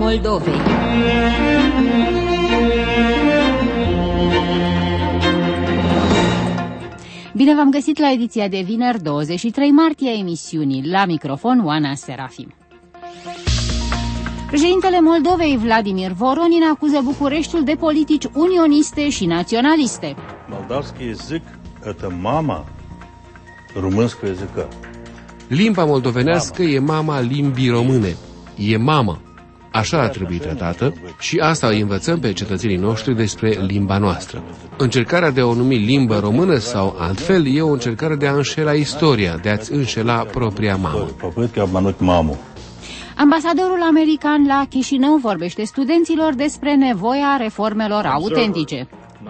Moldovei. Bine v-am găsit la ediția de vineri 23 martie a emisiunii. La microfon Oana Serafim. Președintele Moldovei, Vladimir Voronin, acuză Bucureștiul de politici unioniste și naționaliste. Moldavski язык – это мама румынского языка. Limba moldovenească e mama limbii române. E mamă. Așa ar trebui tratată și asta îi învățăm pe cetățenii noștri despre limba noastră. Încercarea de a o numi limbă română sau altfel e o încercare de a înșela istoria, de a-ți înșela propria mamă. Ambasadorul american la Chișinău vorbește studenților despre nevoia reformelor autentice.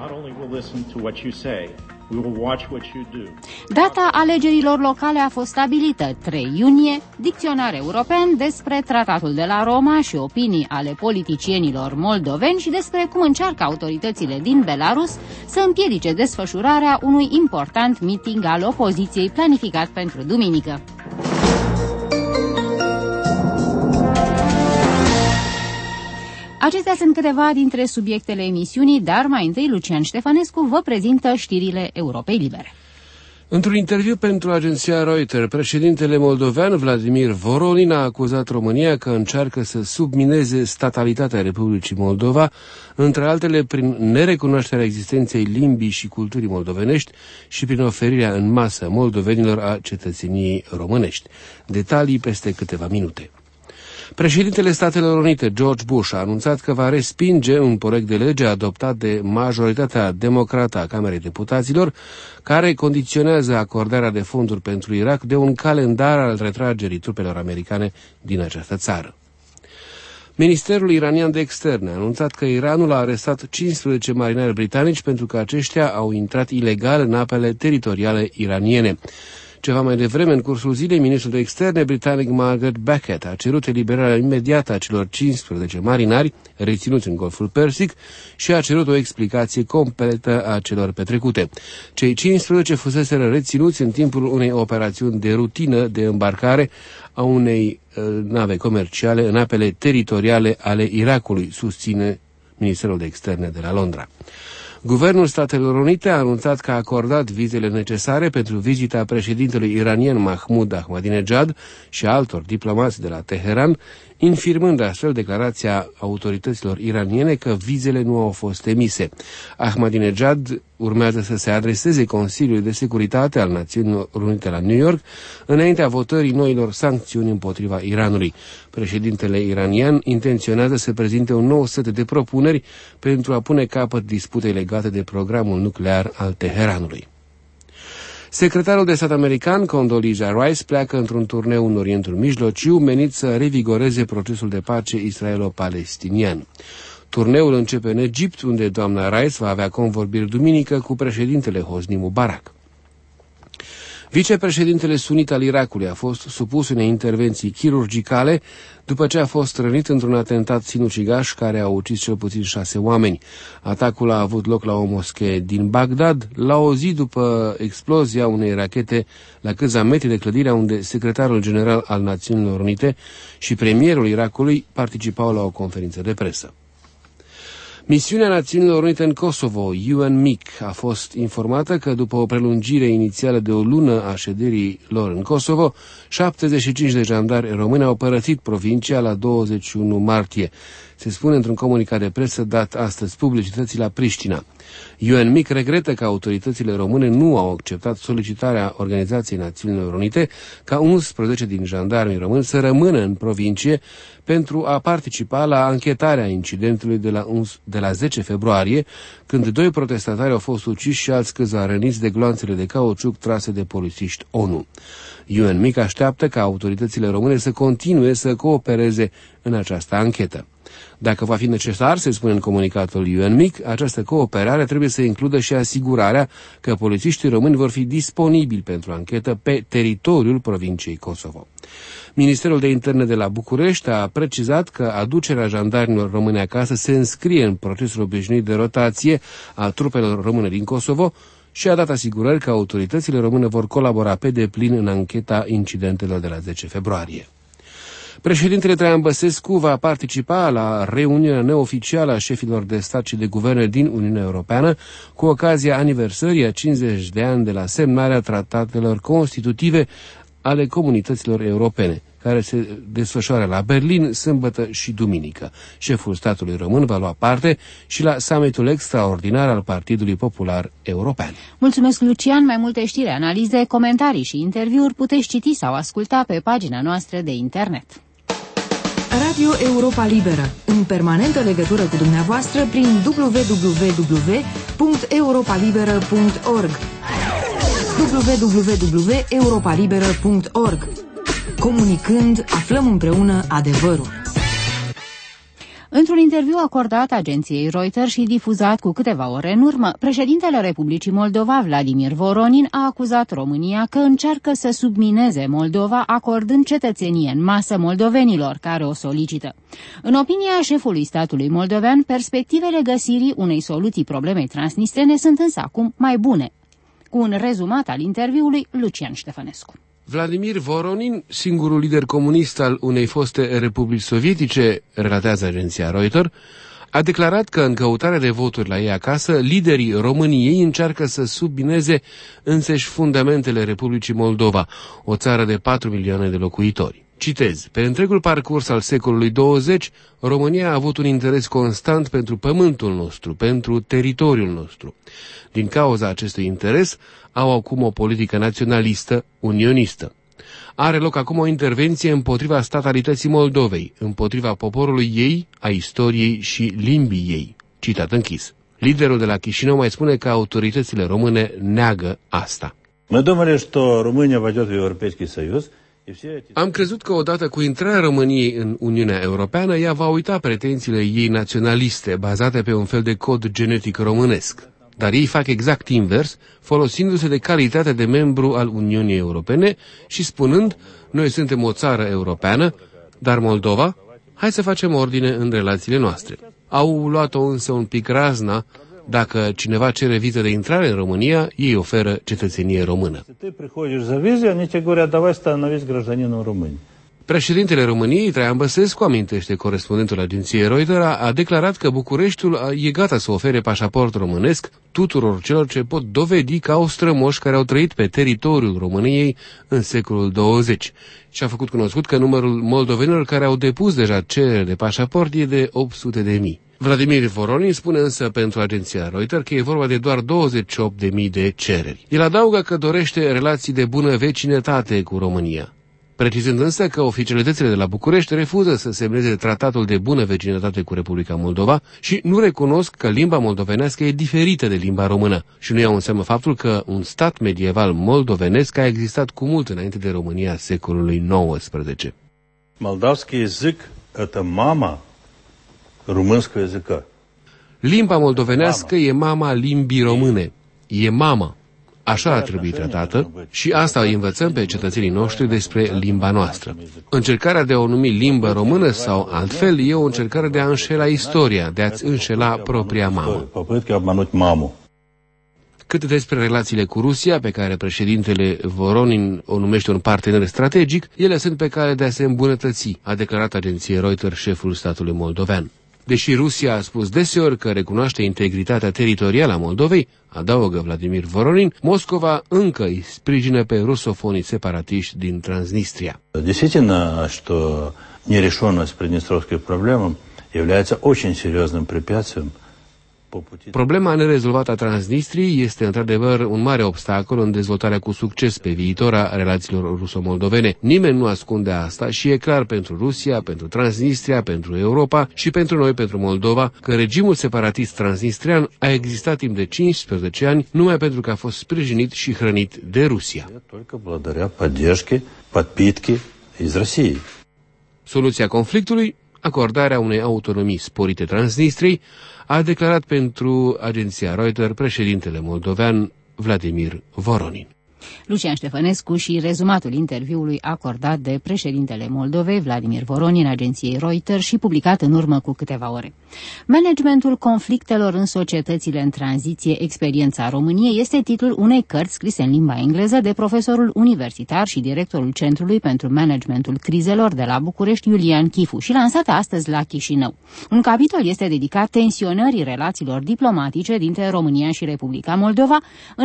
Data alegerilor locale a fost stabilită, 3 iunie, dicționar european despre tratatul de la Roma și opinii ale politicienilor moldoveni și despre cum încearcă autoritățile din Belarus să împiedice desfășurarea unui important meeting al opoziției planificat pentru duminică. Acestea sunt câteva dintre subiectele emisiunii, dar mai întâi Lucian Ștefănescu vă prezintă știrile Europei Libere. Într-un interviu pentru agenția Reuters, președintele moldovean Vladimir Voronin a acuzat România că încearcă să submineze statalitatea Republicii Moldova, între altele prin nerecunoașterea existenței limbii și culturii moldovenești și prin oferirea în masă moldovenilor a cetățeniei românești. Detalii peste câteva minute. Președintele Statelor Unite, George Bush, a anunțat că va respinge un proiect de lege adoptat de majoritatea democrată a Camerei Deputaților, care condiționează acordarea de fonduri pentru Irak de un calendar al retragerii trupelor americane din această țară. Ministerul iranian de externe a anunțat că Iranul a arestat 15 marinari britanici pentru că aceștia au intrat ilegal în apele teritoriale iraniene. Ceva mai devreme, în cursul zilei, ministrul de externe britanic Margaret Beckett a cerut eliberarea imediată a celor 15 marinari reținuți în Golful Persic și a cerut o explicație completă a celor petrecute. Cei 15 fuseseră reținuți în timpul unei operațiuni de rutină de îmbarcare a unei nave comerciale în apele teritoriale ale Irakului, susține Ministerul de Externe de la Londra. Guvernul Statelor Unite a anunțat că a acordat vizele necesare pentru vizita președintelui iranian Mahmoud Ahmadinejad și altor diplomați de la Teheran, infirmând astfel declarația autorităților iraniene că vizele nu au fost emise. Ahmadinejad urmează să se adreseze Consiliului de Securitate al Națiunilor Unite la New York înaintea votării noilor sancțiuni împotriva Iranului. Președintele iranian intenționează să prezinte un nou set de propuneri pentru a pune capăt disputei legate de programul nuclear al Teheranului. Secretarul de stat american, Condoleezza Rice, pleacă într-un turneu în Orientul Mijlociu menit să revigoreze procesul de pace israelo-palestinian. Turneul începe în Egipt, unde doamna Rice va avea convorbiri duminică cu președintele Hosni Mubarak. Vicepreședintele sunit al Irakului a fost supus unei intervenții chirurgicale după ce a fost rănit într-un atentat sinucigaș care a ucis cel puțin 6 oameni. Atacul a avut loc la o moschee din Bagdad, la o zi după explozia unei rachete la câțiva metri de clădirea unde secretarul general al Națiunilor Unite și premierul Irakului participau la o conferință de presă. Misiunea Națiunilor Unite în Kosovo, UNMIK, a fost informată că după o prelungire inițială de o lună a șederii lor în Kosovo, 75 de jandari români au părăsit provincia la 21 martie. Se spune într-un comunicat de presă dat astăzi publicității la Priștina. UNMIK regretă că autoritățile române nu au acceptat solicitarea Organizației Națiunilor Unite ca 11 din jandarmii români să rămână în provincie pentru a participa la anchetarea incidentului de la 10 februarie, când 2 protestatari au fost uciși și alți câțiva răniți de gloanțele de cauciuc trase de polițiști ONU. UNMIK așteaptă ca autoritățile române să continue să coopereze în această anchetă. Dacă va fi necesar, se spune în comunicatul UNMIK, această cooperare trebuie să includă și asigurarea că polițiștii români vor fi disponibili pentru anchetă pe teritoriul provinciei Kosovo. Ministerul de Interne de la București a precizat că aducerea jandarmilor români acasă se înscrie în procesul obișnuit de rotație a trupelor române din Kosovo și a dat asigurări că autoritățile române vor colabora pe deplin în ancheta incidentelor de la 10 februarie. Președintele Traian Băsescu va participa la reuniunea neoficială a șefilor de stat și de guverne din Uniunea Europeană cu ocazia aniversării a 50 de ani de la semnarea tratatelor constitutive ale comunităților europene, care se desfășoară la Berlin sâmbătă și duminică. Șeful statului român va lua parte și la summitul extraordinar al Partidului Popular European. Mulțumesc, Lucian. Mai multe știri, analize, comentarii și interviuri puteți citi sau asculta pe pagina noastră de internet. Radio Europa Liberă, în permanentă legătură cu dumneavoastră prin www.europalibera.org www.europalibera.org. Comunicând, aflăm împreună adevărul. Într-un interviu acordat agenției Reuters și difuzat cu câteva ore în urmă, președintele Republicii Moldova, Vladimir Voronin, a acuzat România că încearcă să submineze Moldova, acordând cetățenie în masă moldovenilor care o solicită. În opinia șefului statului moldovean, perspectivele găsirii unei soluții problemei transnistrene sunt însă acum mai bune. Cu un rezumat al interviului, Lucian Ștefănescu. Vladimir Voronin, singurul lider comunist al unei foste republici sovietice, relatează agenția Reuters, a declarat că în căutarea de voturi la ei acasă, liderii României încearcă să submineze însăși fundamentele Republicii Moldova, o țară de 4 milioane de locuitori. Citez, pe întregul parcurs al secolului 20, România a avut un interes constant pentru pământul nostru, pentru teritoriul nostru. Din cauza acestui interes, au acum o politică naționalistă, unionistă. Are loc acum o intervenție împotriva statalității Moldovei, împotriva poporului ei, a istoriei și limbii ei. Citat închis. Liderul de la Chișinău mai spune că autoritățile române neagă asta. Am crezut că odată cu intrarea României în Uniunea Europeană, ea va uita pretențiile ei naționaliste, bazate pe un fel de cod genetic românesc. Dar ei fac exact invers, folosindu-se de calitatea de membru al Uniunii Europene și spunând, noi suntem o țară europeană, dar Moldova, hai să facem ordine în relațiile noastre. Au luat-o însă un pic razna, dacă cineva cere viză de intrare în România, ei oferă cetățenie română. Președintele României, Traian Băsescu, amintește corespondentul agenției Reuters, a declarat că Bucureștiul e gata să ofere pașaport românesc tuturor celor ce pot dovedi că au strămoși care au trăit pe teritoriul României în secolul 20 și a făcut cunoscut că numărul moldovenilor care au depus deja cerere de pașaport e de 800.000. Vladimir Voronin spune însă pentru agenția Reuters că e vorba de doar 28.000 de cereri. El adaugă că dorește relații de bună vecinătate cu România, precizând însă că oficialitățile de la București refuză să semneze tratatul de bună vecinătate cu Republica Moldova și nu recunosc că limba moldovenească e diferită de limba română și nu iau în seamă faptul că un stat medieval moldovenesc a existat cu mult înainte de România secolului XIX. Moldavski язык – это мама румынского языка. Limba moldovenească e mama limbii române. E mama. Așa ar trebui tratată și asta îi învățăm pe cetățenii noștri despre limba noastră. Încercarea de a o numi limbă română sau altfel e o încercare de a înșela istoria, de a-ți înșela propria mamă. Cât despre relațiile cu Rusia, pe care președintele Voronin o numește un partener strategic, ele sunt pe cale de a se îmbunătăți, a declarat agenției Reuters șeful statului moldovean. Deși Rusia a spus deseori că recunoaște integritatea teritorială a Moldovei, adaugă Vladimir Voronin, Moscova încă îi sprijină pe rusofonii separatiști din Transnistria. Действительно, что нерешенность приднестровской проблемы является очень серьезным препятствием. Problema nerezolvată a Transnistriei este într-adevăr un mare obstacol în dezvoltarea cu succes pe viitor a relațiilor ruso-moldovene. Nimeni nu ascunde asta și e clar pentru Rusia, pentru Transnistria, pentru Europa și pentru noi, pentru Moldova, că regimul separatist transnistrian a existat timp de 15 ani numai pentru că a fost sprijinit și hrănit de Rusia. Soluția conflictului? Acordarea unei autonomii sporite Transnistriei, a declarat pentru agenția Reuters președintele moldovean Vladimir Voronin. Lucian Ștefănescu și rezumatul interviului acordat de președintele Moldovei, Vladimir Voronin, agenției Reuters și publicat în urmă cu câteva ore. Managementul conflictelor în societățile în tranziție, experiența României, este titlul unei cărți scrise în limba engleză de profesorul universitar și directorul Centrului pentru Managementul Crizelor de la București, Iulian Chifu, și lansată astăzi la Chișinău. Un capitol este dedicat tensionării relațiilor diplomatice dintre România și Republica Moldova în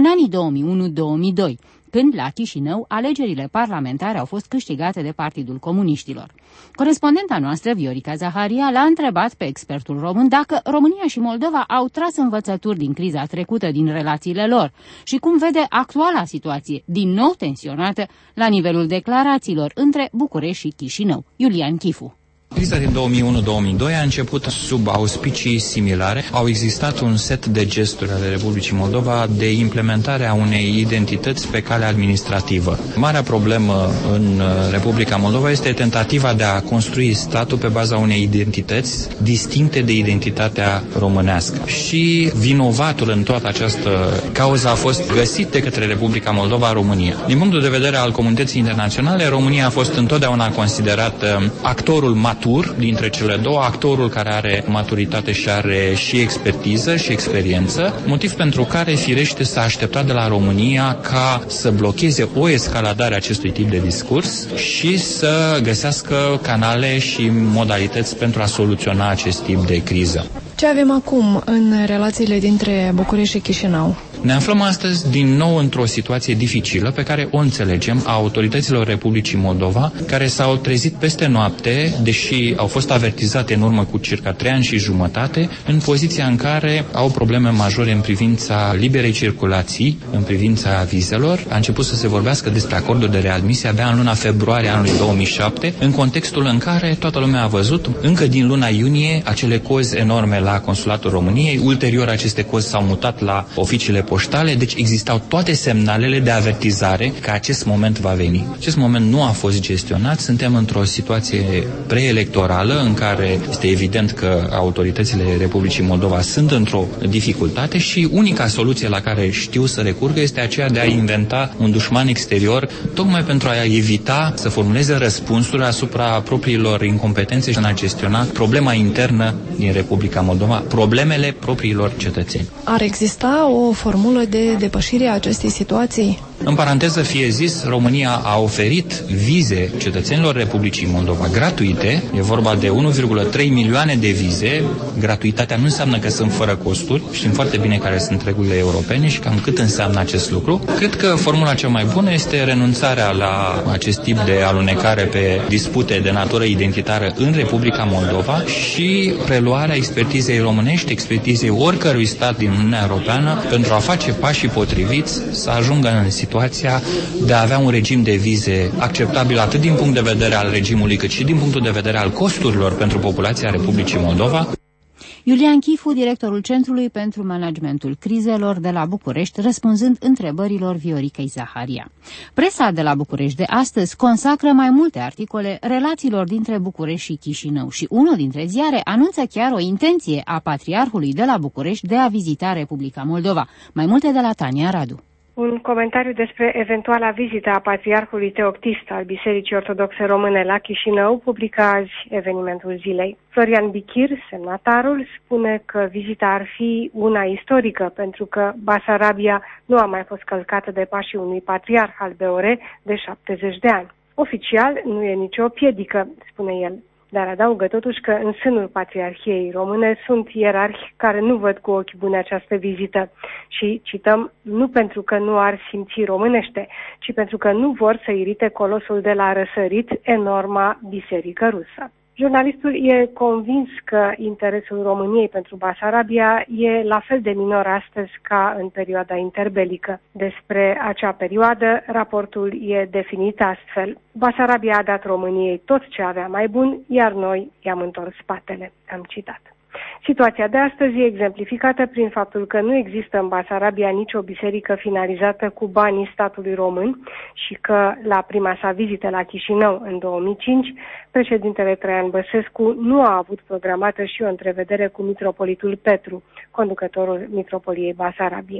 anii 2001-2002, când la Chișinău alegerile parlamentare au fost câștigate de Partidul Comuniștilor. Corespondenta noastră, Viorica Zaharia, l-a întrebat pe expertul român dacă România și Moldova au tras învățături din criza trecută din relațiile lor și cum vede actuala situație, din nou tensionată la nivelul declarațiilor între București și Chișinău. Iulian Chifu. Criza din 2001-2002 a început sub auspicii similare. Au existat un set de gesturi ale Republicii Moldova de implementare a unei identități pe cale administrativă. Marea problemă în Republica Moldova este tentativa de a construi statul pe baza unei identități distincte de identitatea românească. Și vinovatul în toată această cauză a fost găsit de către Republica Moldova, România. Din punctul de vedere al comunității internaționale, România a fost întotdeauna considerată actorul matur dintre cele două, actorul care are maturitate și are și expertiză și experiență, motiv pentru care firește s-a așteptat de la România ca să blocheze o escaladare a acestui tip de discurs și să găsească canale și modalități pentru a soluționa acest tip de criză. Ce avem acum în relațiile dintre București și Chișinău? Ne aflăm astăzi din nou într-o situație dificilă pe care o înțelegem a autorităților Republicii Moldova, care s-au trezit peste noapte, deși au fost avertizate în urmă cu circa 3 ani și jumătate, în poziția în care au probleme majore în privința liberei circulații, în privința vizelor. A început să se vorbească despre acordul de readmisie abia în luna februarie anului 2007, în contextul în care toată lumea a văzut încă din luna iunie acele cozi enorme la Consulatul României. Ulterior aceste cozi s-au mutat la oficiile poștale, deci existau toate semnalele de avertizare că acest moment va veni. Acest moment nu a fost gestionat, suntem într-o situație preelectorală în care este evident că autoritățile Republicii Moldova sunt într-o dificultate și unica soluție la care știu să recurgă este aceea de a inventa un dușman exterior, tocmai pentru a evita să formuleze răspunsuri asupra propriilor incompetențe și în a gestiona problema internă din Republica Moldova, problemele propriilor cetățeni. Ar exista o formulă de depășire a acestei situații? În paranteză fie zis, România a oferit vize cetățenilor Republicii Moldova gratuite. E vorba de 1,3 milioane de vize. Gratuitatea nu înseamnă că sunt fără costuri. Știm foarte bine care sunt regulile europene și cam cât înseamnă acest lucru. Cred că formula cea mai bună este renunțarea la acest tip de alunecare pe dispute de natură identitară în Republica Moldova și preluarea expertizei românești, expertizei oricărui stat din Uniunea Europeană pentru a face pașii potriviți să ajungă în situația de a avea un regim de vize acceptabil atât din punct de vedere al regimului cât și din punctul de vedere al costurilor pentru populația Republicii Moldova. Iulian Chifu, directorul Centrului pentru Managementul Crizelor de la București, răspunzând întrebărilor Vioricăi Zaharia. Presa de la București de astăzi consacră mai multe articole relațiilor dintre București și Chișinău și unul dintre ziare anunță chiar o intenție a Patriarhului de la București de a vizita Republica Moldova. Mai multe de la Tania Radu. Un comentariu despre eventuala vizită a Patriarhului Teoctist al Bisericii Ortodoxe Române la Chișinău publică azi evenimentul zilei. Florian Bichir, semnatarul, spune că vizita ar fi una istorică pentru că Basarabia nu a mai fost călcată de pașii unui patriarh al BOR de 70 de ani. Oficial nu e nicio piedică, spune el. Dar adaugă totuși că în sânul Patriarhiei Române sunt ierarhi care nu văd cu ochi buni această vizită și, cităm, nu pentru că nu ar simți românește, ci pentru că nu vor să irite colosul de la răsărit, enorma biserică rusă. Jurnalistul e convins că interesul României pentru Basarabia e la fel de minor astăzi ca în perioada interbelică. Despre acea perioadă, raportul e definit astfel. Basarabia a dat României tot ce avea mai bun, iar noi i-am întors spatele. Am citat. Situația de astăzi e exemplificată prin faptul că nu există în Basarabia nicio biserică finalizată cu banii statului român și că la prima sa vizită la Chișinău în 2005, președintele Traian Băsescu nu a avut programată și o întrevedere cu mitropolitul Petru, conducătorul mitropoliei Basarabiei.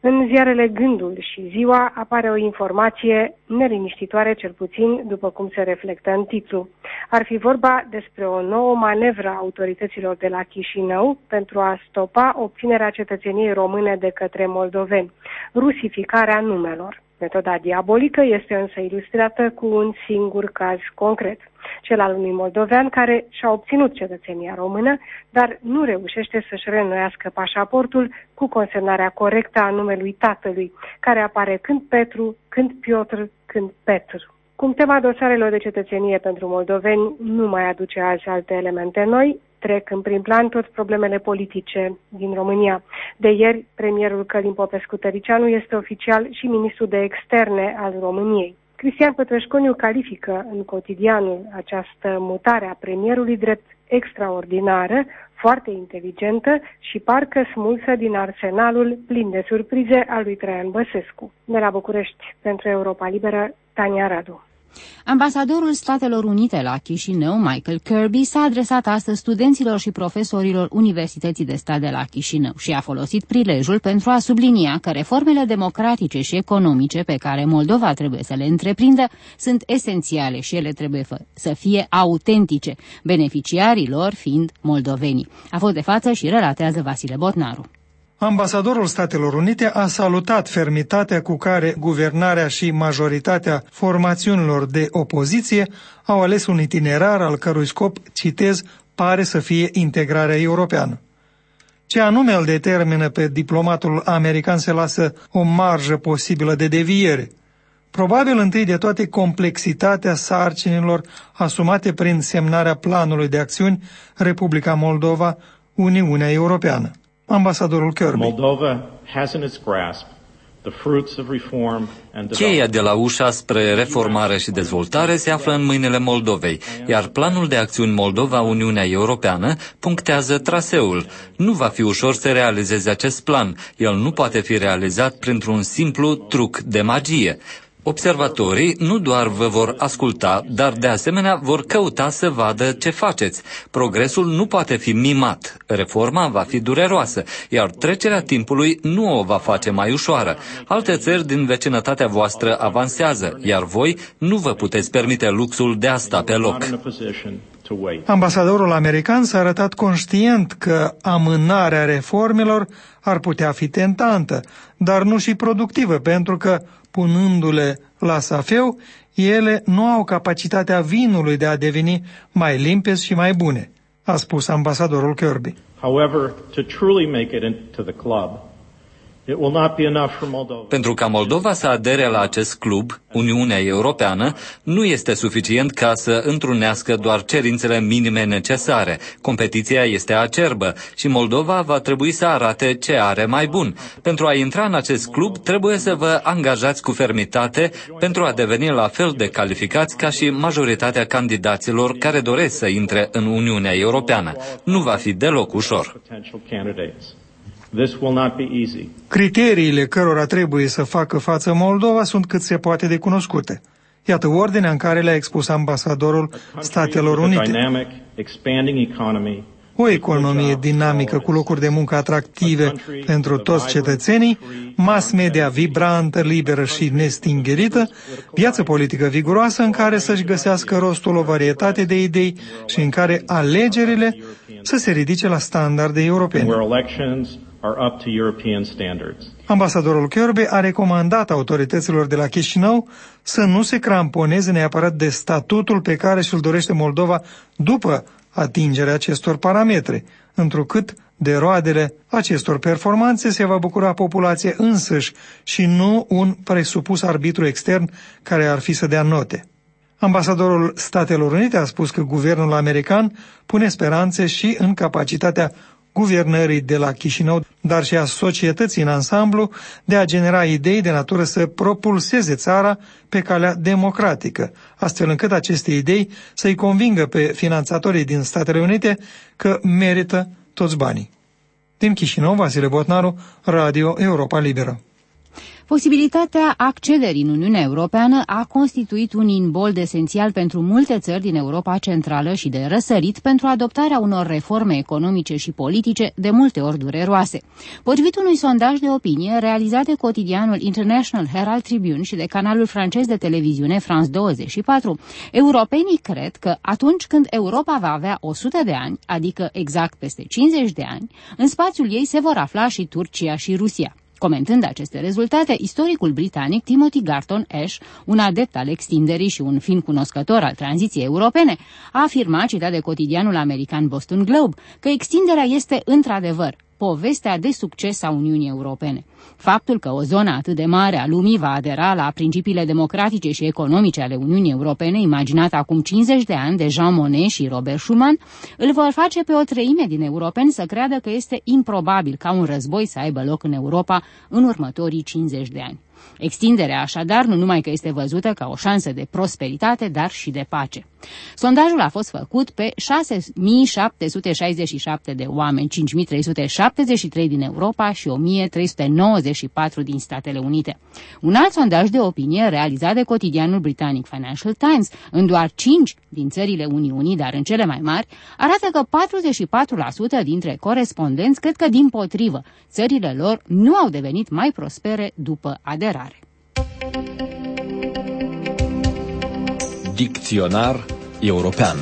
În ziarele Gândul și Ziua apare o informație neliniștitoare, cel puțin după cum se reflectă în titlu. Ar fi vorba despre o nouă manevră a autorităților de la Chișinău pentru a stopa obținerea cetățeniei române de către moldoveni, rusificarea numelor. Metoda diabolică este însă ilustrată cu un singur caz concret, cel al unui moldovean care și-a obținut cetățenia română, dar nu reușește să-și reînnoiască pașaportul cu consemnarea corectă a numelui tatălui, care apare când Petru, când Piotr, când Petr. Cum tema dosarelor de cetățenie pentru moldoveni nu mai aduce azi alte elemente noi, trec în prim plan tot problemele politice din România. De ieri, premierul Călin Popescu-Tăricianu este oficial și ministrul de externe al României. Cristian Pătrășconiu califică în Cotidianul această mutare a premierului drept extraordinară, foarte inteligentă și parcă smulsă din arsenalul plin de surprize al lui Traian Băsescu. De la București, pentru Europa Liberă, Tania Radu. Ambasadorul Statelor Unite la Chișinău, Michael Kirby, s-a adresat astăzi studenților și profesorilor Universității de Stat de la Chișinău și a folosit prilejul pentru a sublinia că reformele democratice și economice pe care Moldova trebuie să le întreprindă sunt esențiale și ele trebuie să fie autentice, beneficiarii lor fiind moldovenii. A fost de față și relatează Vasile Botnaru. Ambasadorul Statelor Unite a salutat fermitatea cu care guvernarea și majoritatea formațiunilor de opoziție au ales un itinerar al cărui scop, citez, pare să fie integrarea europeană. Ce anume îl determină pe diplomatul american să lasă o marjă posibilă de deviere? Probabil întâi de toate complexitatea sarcinilor asumate prin semnarea planului de acțiuni Republica Moldova, Uniunea Europeană. Ambasadorul Kirby. Cheia de la ușa spre reformare și dezvoltare se află în mâinile Moldovei, iar planul de acțiuni Moldova-Uniunea Europeană punctează traseul. Nu va fi ușor să realizeze acest plan. El nu poate fi realizat printr-un simplu truc de magie. Observatorii nu doar vă vor asculta, dar de asemenea vor căuta să vadă ce faceți. Progresul nu poate fi mimat, reforma va fi dureroasă, iar trecerea timpului nu o va face mai ușoară. Alte țări din vecinătatea voastră avansează, iar voi nu vă puteți permite luxul de a sta pe loc. Ambasadorul american s-a arătat conștient că amânarea reformelor ar putea fi tentantă, dar nu și productivă, pentru că, punându-le la safeu, ele nu au capacitatea vinului de a deveni mai limpezi și mai bune, a spus ambasadorul Kirby. However, to truly make it into the club, it will not be enough for Moldova. Pentru ca Moldova să adere la acest club, Uniunea Europeană, nu este suficient ca să întrunească doar cerințele minime necesare. Competiția este acerbă și Moldova va trebui să arate ce are mai bun. Pentru a intra în acest club, trebuie să vă angajați cu fermitate pentru a deveni la fel de calificați ca și majoritatea candidaților care doresc să intre în Uniunea Europeană. Nu va fi deloc ușor. Criteriile cărora trebuie să facă față Moldova sunt cât se poate de cunoscute. Iată ordinea în care le-a expus ambasadorul Statelor Unite. O economie dinamică cu locuri de muncă atractive pentru toți cetățenii, mass media vibrantă, liberă și nestingerită, viață politică viguroasă în care să-și găsească rostul o varietate de idei și în care alegerile să se ridice la standarde europene. Ambasadorul Kirby a recomandat autorităților de la Chișinău să nu se cramponeze neapărat de statutul pe care și-l dorește Moldova după atingerea acestor parametre, întrucât de roadele acestor performanțe se va bucura populația însăși și nu un presupus arbitru extern care ar fi să dea note. Ambasadorul Statelor Unite a spus că guvernul american pune speranțe și în capacitatea guvernării de la Chișinău, dar și a societății în ansamblu de a genera idei de natură să propulseze țara pe calea democratică, astfel încât aceste idei să-i convingă pe finanțatorii din Statele Unite că merită toți banii. Din Chișinău, Vasile Botnaru, Radio Europa Liberă. Posibilitatea accederii în Uniunea Europeană a constituit un imbold esențial pentru multe țări din Europa Centrală și de răsărit pentru adoptarea unor reforme economice și politice de multe ori dureroase. Potrivit unui sondaj de opinie realizat de cotidianul International Herald Tribune și de canalul francez de televiziune France 24, europenii cred că atunci când Europa va avea 100 de ani, adică exact peste 50 de ani, în spațiul ei se vor afla și Turcia și Rusia. Comentând aceste rezultate, istoricul britanic Timothy Garton Ash, un adept al extinderii și un fin cunoscător al tranziției europene, a afirmat, citat de cotidianul american Boston Globe, că extinderea este într-adevăr povestea de succes a Uniunii Europene. Faptul că o zonă atât de mare a lumii va adera la principiile democratice și economice ale Uniunii Europene, imaginate acum 50 de ani de Jean Monnet și Robert Schuman, îl vor face pe o treime din europeni să creadă că este improbabil ca un război să aibă loc în Europa în următorii 50 de ani. Extinderea, așadar, nu numai că este văzută ca o șansă de prosperitate, dar și de pace. Sondajul a fost făcut pe 6.767 de oameni, 5.373 din Europa și 1.394 din Statele Unite. Un alt sondaj de opinie realizat de cotidianul britanic Financial Times în doar 5 din țările Uniunii, dar în cele mai mari, arată că 44% dintre corespondenți cred că, dimpotrivă, țările lor nu au devenit mai prospere după aderare. Dicționar european.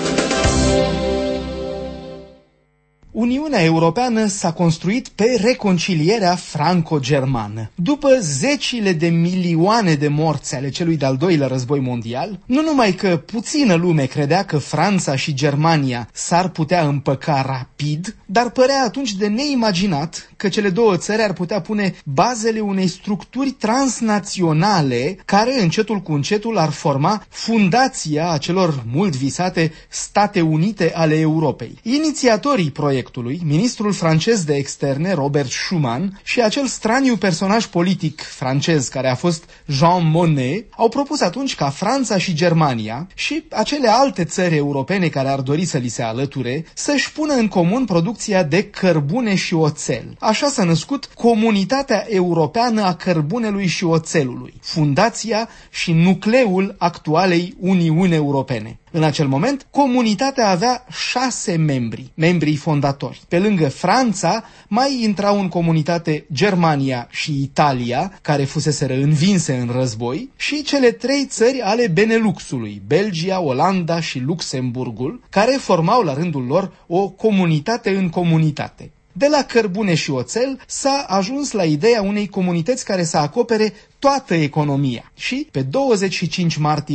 Uniunea Europeană s-a construit pe reconcilierea franco-germană. După zecile de milioane de morți ale celui de-al doilea război mondial, nu numai că puțină lume credea că Franța și Germania s-ar putea împăca rapid, dar părea atunci de neimaginat că cele două țări ar putea pune bazele unei structuri transnaționale care încetul cu încetul ar forma fundația acelor mult visate State Unite ale Europei. Inițiatorii proiectului, ministrul francez de externe Robert Schuman și acel straniu personaj politic francez care a fost Jean Monnet au propus atunci ca Franța și Germania și acele alte țări europene care ar dori să li se alăture să-și pună în comun producția de cărbune și oțel. Așa s-a născut Comunitatea Europeană a Cărbunelui și Oțelului, fundația și nucleul actualei Uniuni Europene. În acel moment, comunitatea avea 6 membrii fondatori. Pe lângă Franța, mai intrau în comunitate Germania și Italia, care fuseseră învinse în război, și cele 3 țări ale Beneluxului, Belgia, Olanda și Luxemburgul, care formau la rândul lor o comunitate în comunitate. De la cărbune și oțel s-a ajuns la ideea unei comunități care să acopere toată economia și pe 25 martie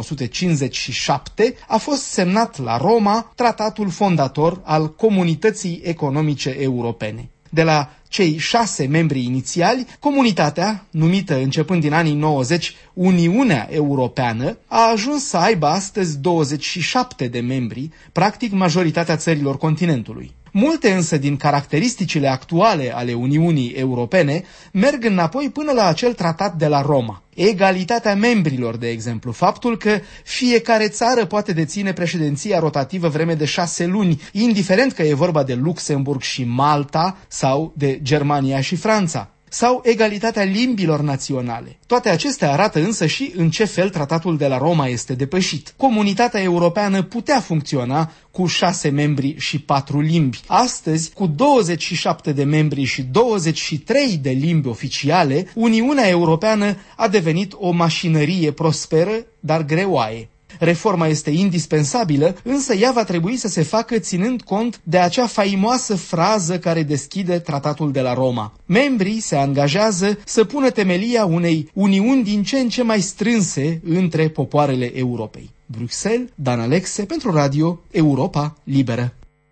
1957 a fost semnat la Roma tratatul fondator al Comunității Economice Europene. De la cei 6 membri inițiali, comunitatea, numită începând din anii 90 Uniunea Europeană, a ajuns să aibă astăzi 27 de membri, practic majoritatea țărilor continentului. Multe însă din caracteristicile actuale ale Uniunii Europene merg înapoi până la acel tratat de la Roma. Egalitatea membrilor, de exemplu, faptul că fiecare țară poate deține președinția rotativă vreme de 6 luni, indiferent că e vorba de Luxemburg și Malta sau de Germania și Franța, sau egalitatea limbilor naționale. Toate acestea arată însă și în ce fel tratatul de la Roma este depășit. Comunitatea europeană putea funcționa cu 6 membri și 4 limbi. Astăzi, cu 27 de membri și 23 de limbi oficiale, Uniunea Europeană a devenit o mașinărie prosperă, dar greoaie. Reforma este indispensabilă, însă ea va trebui să se facă ținând cont de acea faimoasă frază care deschide tratatul de la Roma. Membrii se angajează să pună temelia unei uniuni din ce în ce mai strânse între popoarele Europei. Bruxelles, Dan Alexe pentru Radio Europa Liberă.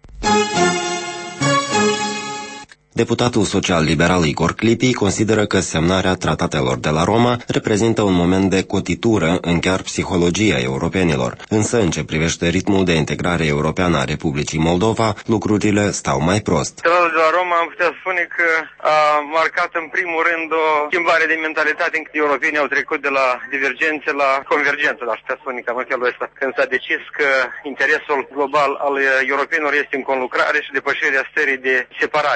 Deputatul social-liberal Igor Clipi consideră că semnarea tratatelor de la Roma reprezintă un moment de cotitură în chiar psihologia europenilor. Însă, în ce privește ritmul de integrare europeană a Republicii Moldova, lucrurile stau mai prost. Tratatul de la Roma am putea spune că a marcat în primul rând o schimbare de mentalitate încât europenii au trecut de la divergențe la convergență, aș putea spune cam în felul ăsta. Când s-a decis că interesul global al europenilor este în conlucrare și depășirea stării de separare a Europei.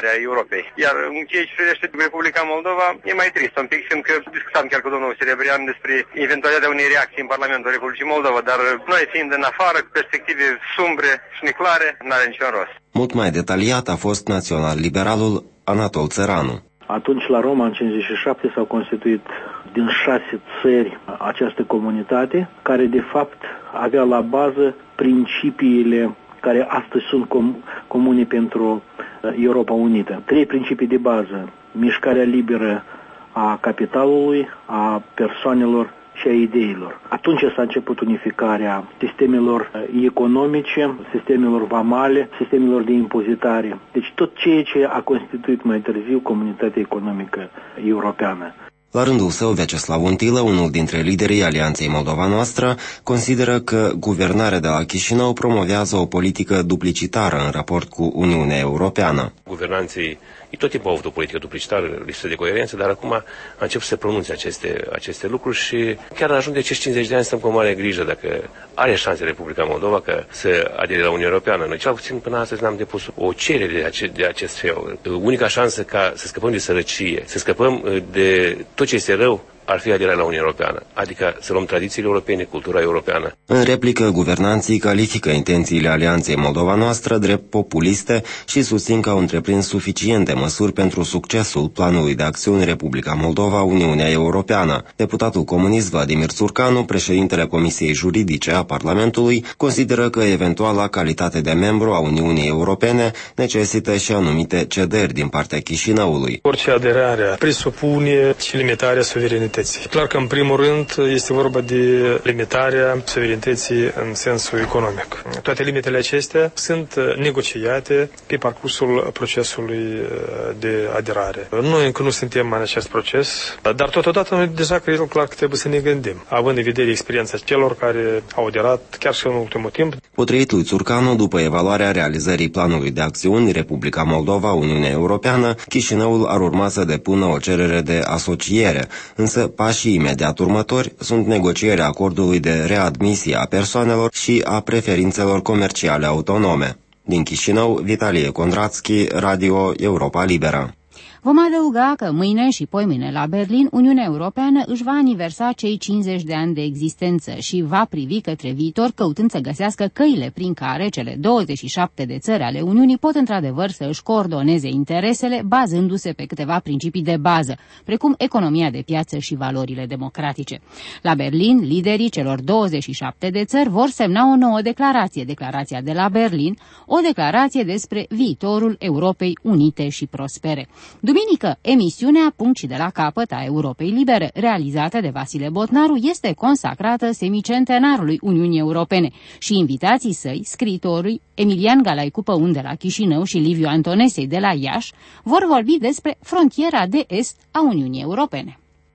Europei. Iar în ceea ce privește Republica Moldova, e mai trist un pic, fiindcă discutam chiar cu domnul Serebrian despre eventualitatea unei reacții în Parlamentul Republicii Moldova, dar noi fiind în afară, cu perspective sumbre și neclare, n-are niciun rost. Mult mai detaliat a fost național-liberalul Anatol Țăranu. Atunci la Roma, în 57, s-au constituit din 6 țări această comunitate, care de fapt avea la bază principiile care astăzi sunt comune pentru Europa Unită. 3 principii de bază: mișcarea liberă a capitalului, a persoanelor și a ideilor. Atunci s-a început unificarea sistemelor economice, sistemelor vamale, sistemelor de impozitare. Deci tot ceea ce a constituit mai târziu comunitatea economică europeană. La rândul său, Vyacheslav Untilă, unul dintre liderii Alianței Moldova Noastră, consideră că guvernarea de la Chișinău promovează o politică duplicitară în raport cu Uniunea Europeană. Guvernanții tot timpul au avut o politică duplicitară, lipsă de coerență, dar acum a început să pronunțe aceste lucruri și chiar ajung de acești 50 de ani stăm cu o mare grijă dacă are șanse Republica Moldova să adere la Uniunea Europeană. Noi cel puțin până astăzi n-am depus o cerere de acest fel. Unica șansă ca să scăpăm de sărăcie, să scăpăm de tot ce este rău, ar fi aderarea la Uniunea Europeană, adică să luăm tradițiile europene, cultura europeană. În replică, guvernanții califică intențiile Alianței Moldova Noastră drept populiste și susțin că au întreprins suficiente măsuri pentru succesul planului de acțiuni Republica Moldova, Uniunea Europeană. Deputatul comunist Vladimir Țurcanu, președintele Comisiei Juridice a Parlamentului, consideră că eventuala calitate de membru a Uniunii Europene necesită și anumite cederi din partea Chișinăului. Orice aderare presupune limitarea suverenității. Clar că, în primul rând, este vorba de limitarea suverenității în sensul economic. Toate limitele acestea sunt negociate pe parcursul procesului de aderare. Noi încă nu suntem în acest proces, dar totodată noi deja cred clar că trebuie să ne gândim, având în vedere experiența celor care au aderat chiar și în ultimul timp. Potrivit lui Țurcanu, după evaluarea realizării planului de acțiuni Republica Moldova, Uniunea Europeană, Chișinăul ar urma să depună o cerere de asociere, însă pașii imediat următori sunt negocierea acordului de readmisie a persoanelor și a preferințelor comerciale autonome. Din Chișinău, Vitalie Condratski, Radio Europa Liberă. Vom adăuga că mâine și poimâine la Berlin, Uniunea Europeană își va aniversa cei 50 de ani de existență și va privi către viitor, căutând să găsească căile prin care cele 27 de țări ale Uniunii pot într-adevăr să își coordoneze interesele, bazându-se pe câteva principii de bază, precum economia de piață și valorile democratice. La Berlin, liderii celor 27 de țări vor semna o nouă declarație, declarația de la Berlin, o declarație despre viitorul Europei unite și prospere. Duminică, emisiunea Punct și de la capăt a Europei Libere, realizată de Vasile Botnaru, este consacrată semicentenarului Uniunii Europene și invitații săi, scriitorii Emilian Galaicu Păun de la Chișinău și Liviu Antonesei de la Iași, vor vorbi despre frontiera de est a Uniunii Europene.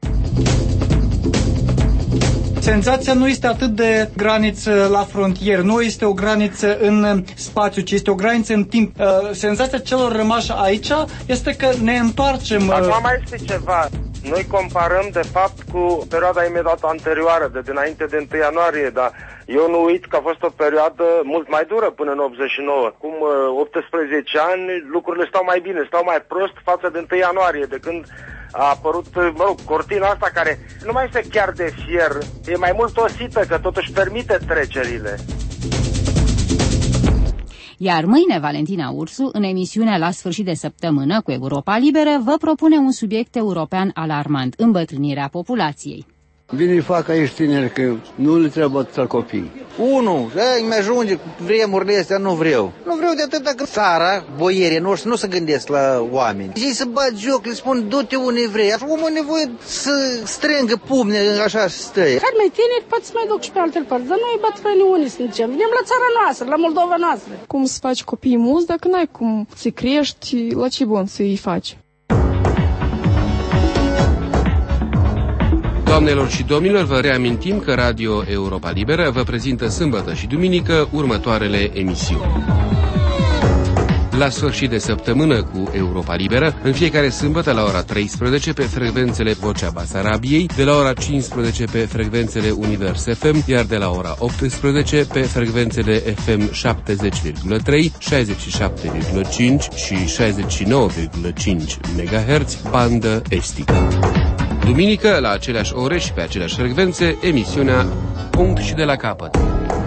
Senzația nu este atât de graniță la frontieră, nu este o graniță în spațiu, ci este o graniță în timp. Senzația celor rămași aici este că ne întoarcem. Acum mai este ceva. Noi comparăm, de fapt, cu perioada imediat anterioară, de dinainte de 1 ianuarie, dar eu nu uit că a fost o perioadă mult mai dură până în 89. Acum 18 ani lucrurile stau mai bine, stau mai prost față de 1 ianuarie, de când a apărut, cortina asta care nu mai este chiar de fier, e mai mult osită, că totuși permite trecerile. Iar mâine, Valentina Ursu, în emisiunea La sfârșit de săptămână cu Europa Liberă, vă propune un subiect european alarmant, îmbătrânirea populației. Bine fac aici tineri că nu le trebuie atâta copii. Unu, îmi ajunge cu vremurile astea, nu vreau. Nu vreau de atât dacă țara, boierii noștri, nu se gândesc la oameni. Ei să bat joc, le spun, du-te unde vrei. Așa omul e nevoie să strângă pumne, așa să stă. Care mai tineri poate să mai duc și pe alte părți, dar noi bătrâni unii suntem. Venim la țara noastră, la Moldova noastră. Cum să faci copiii mulți dacă n-ai cum să crești, la ce bun să-i faci? Doamnelor și domnilor, vă reamintim că Radio Europa Liberă vă prezintă sâmbătă și duminică următoarele emisiuni. La sfârșit de săptămână cu Europa Liberă, în fiecare sâmbătă la ora 13 pe frecvențele Vocea Basarabiei, de la ora 15 pe frecvențele Univers FM, iar de la ora 18 pe frecvențele FM 70,3, 67,5 și 69,5 MHz, bandă estică. Duminică, la aceleași ore și pe aceleași frecvențe, emisiunea Punct și de la capăt.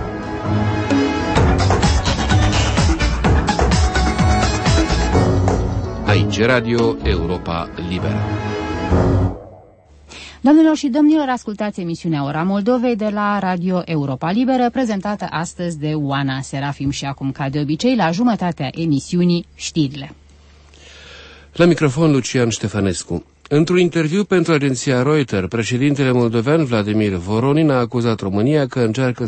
Aici Radio Europa Liberă. Doamnelor și domnilor, ascultați emisiunea Ora Moldovei de la Radio Europa Liberă, prezentată astăzi de Oana Serafim și acum, ca de obicei, la jumătatea emisiunii, știrile. La microfon Lucian Ștefănescu. Într-un interviu pentru agenția Reuters, președintele moldovean Vladimir Voronin a acuzat România că încearcă